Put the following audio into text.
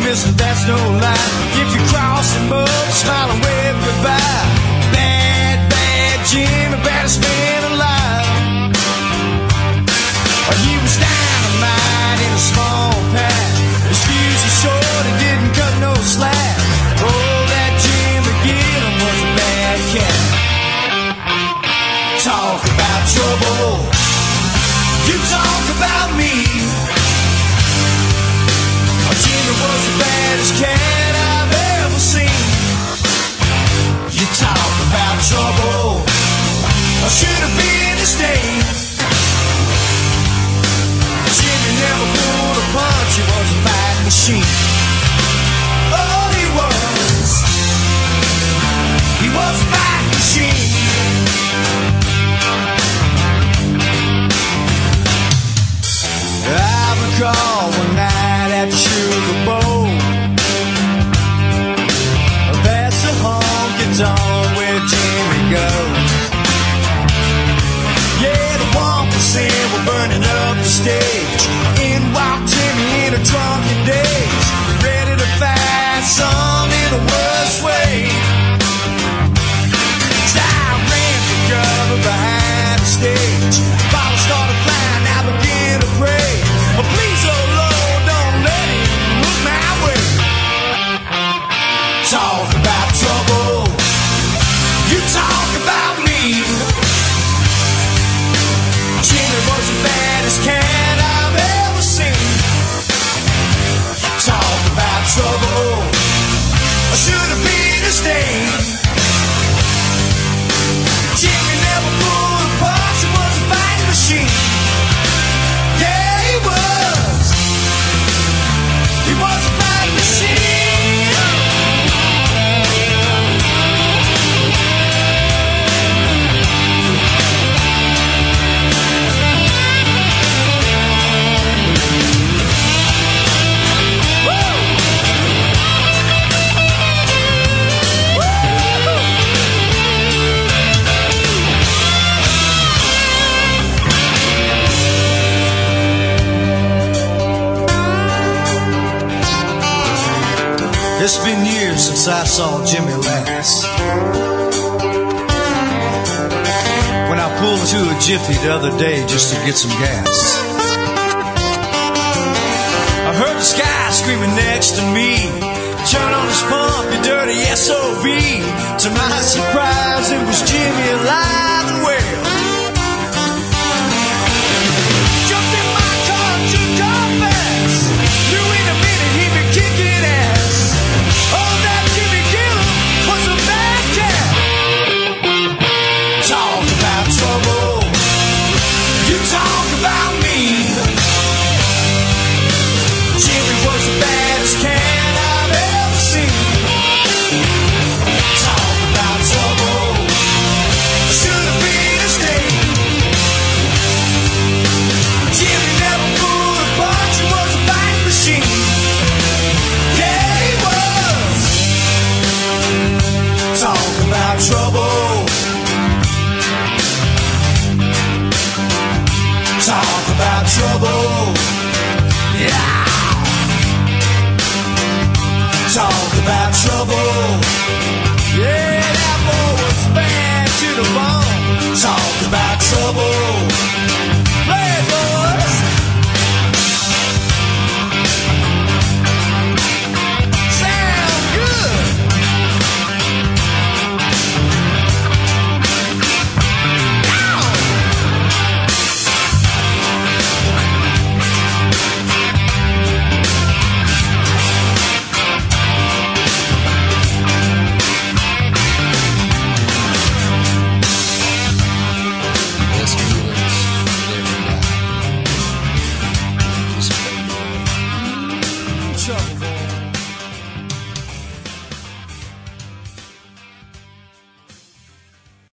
mister, that's no lie. If you cross him up, smile and wave goodbye. Bad, bad Jimmy, baddest man alive. He was dynamite in a small pack. His fuse was short, he didn't cut no slack. Oh, that Jimmy Gillum was a bad cat. Talk about trouble, you talk about me. Jimmy was the baddest cat I've ever seen. You talk about trouble, I should have been his name. Jimmy never pulled a punch, he was a fighting machine. Oh, he was a fighting machine. I recall one night at the Sugar Bowl, that's the honky-tonk where Jimmy goes. Yeah, the 1% were burning up the stage. In walked Jimmy in a drunken daze, ready to fight some in the worst way. So I ran for cover behind the stage. Bottles started flying, I began to pray. Oh, please, oh Lord, don't let it look my way. Talk about trouble, you talk about me. Jimmy was the baddest cat I've ever seen. Talk about trouble, I should have been his name. Jimmy never pulled a punch, he was a fighting machine. Yeah, he was a fighting machine. It's been years since I saw Jimmy last. When I pulled to a Jiffy the other day just to get some gas, I heard the guy screaming next to me, turn on his pump, you dirty SOB. To my surprise, it was Jimmy alive and well. Jumped in my car, took off fast. Knew in a minute he'd be kicking ass. Oh, that Jimmy Gillum was a bad cat. Talk about trouble, you talk about me. Jimmy was the baddest cat I've ever seen. Talk about trouble, I should have been his name. Jimmy never pulled a punch, he was a fighting machine. Yeah, he was. Talk about trouble, talk about trouble. Yeah. Talk about trouble.